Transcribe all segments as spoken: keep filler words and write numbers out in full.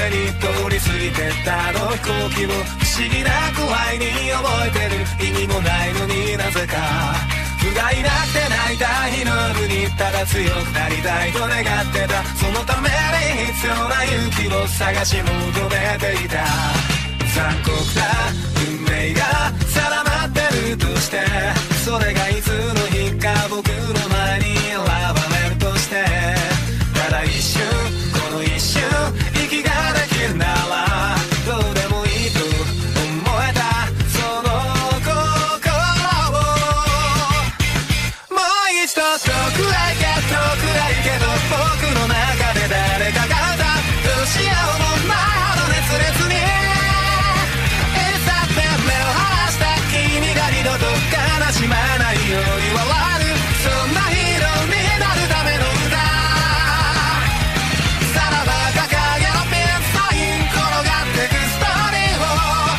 せに通り過ぎてったあの飛行機を不思議な怖いに覚えてる。意味もないのになぜか不甲斐なくて泣いた日の夜にただ強くなりたいと願ってた。そのために必要な勇気を探し求めていた。残酷な運命が定まってるとして、それがいつの日か僕の前に現れるとして、ただ一瞬この一瞬息ができるならどうでもいいと思えたその心を、もう一度遠くへ行け遠くへ行けと僕の中で誰かが歌う。どうしようもないほど熱烈に二度と悲しまないように笑う。そんなヒーローになるための歌。さらば掲げろピンサイン転がってくストーリーを。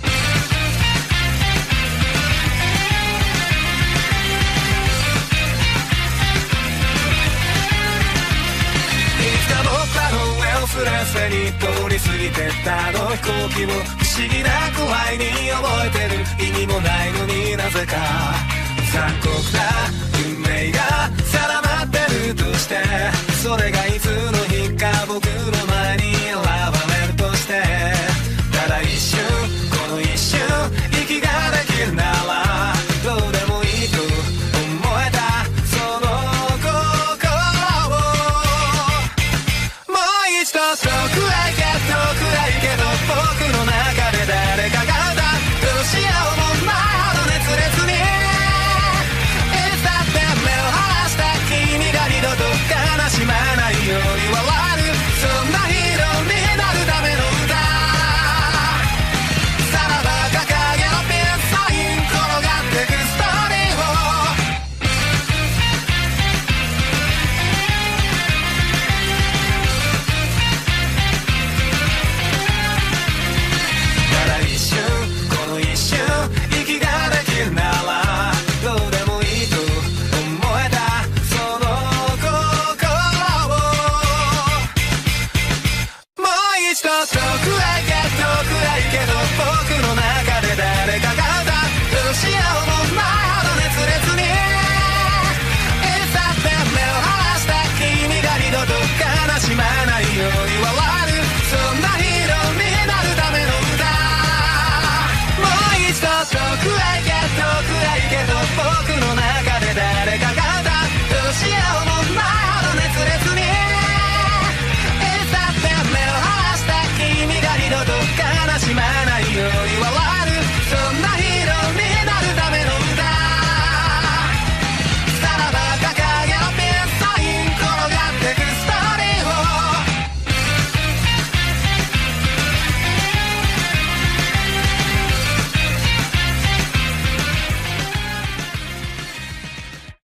いつか僕らの上をすれすれに通り過ぎてったあの飛行機を不思議な怖いに覚えてる。意味もないのになぜか残酷な運命が定まってるとして、それがいつの日か僕の前に現れるとして、ただ一瞬この一瞬息ができるならどうでもいいと思えたその心を、もう一度遠くへ行け遠くへ行けと僕の中で誰かが歌う。どうしようもないほど熱烈にいつだって目を離した君が二度と悲しまないように笑う。そんなヒーローになるための歌。さらば掲げろピンサイン転がってくストーリーを。ただ一瞬この一瞬息ができるならどうでもいいと思えたその心を、もう一度遠くへ行け遠くへ行けと僕の中で誰かが歌う。どうしようもないほど熱烈にいつだって目を離した君が二度と悲しまないように笑う。そんなヒーローになるための歌。もう一度遠くへ行け遠くへ行けと僕の中で誰かが歌う。どうしようもないほど熱烈にいつだって目を離した君が二度と